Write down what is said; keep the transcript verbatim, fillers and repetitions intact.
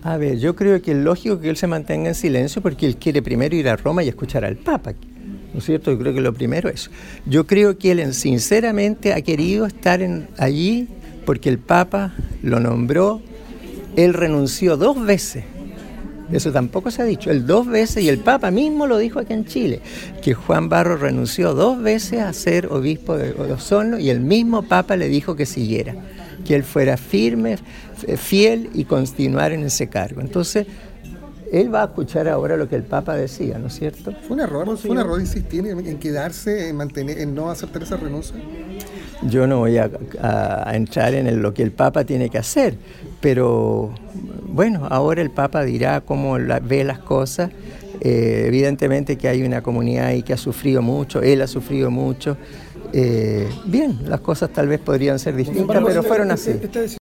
A ver, yo creo que es lógico que él se mantenga en silencio porque él quiere primero ir a Roma y escuchar al Papa, ¿no es cierto? Yo creo que lo primero es eso. Yo creo que él sinceramente ha querido estar en, allí porque el Papa lo nombró. Él renunció dos veces. Eso tampoco se ha dicho. Él dos veces, y el Papa mismo lo dijo aquí en Chile, que Juan Barros renunció dos veces a ser obispo de Osorno y el mismo Papa le dijo que siguiera, que él fuera firme, fiel y continuar en ese cargo. Entonces, él va a escuchar ahora lo que el Papa decía, ¿no es cierto? ¿Fue un error, fue un error insistir en, en quedarse, en mantener, en no aceptar esa renuncia? Yo no voy a, a, a entrar en el, lo que el Papa tiene que hacer, pero bueno, ahora el Papa dirá cómo la, ve las cosas. Eh, evidentemente que hay una comunidad ahí que ha sufrido mucho, él ha sufrido mucho. Eh, bien, las cosas tal vez podrían ser distintas, pero fueron así.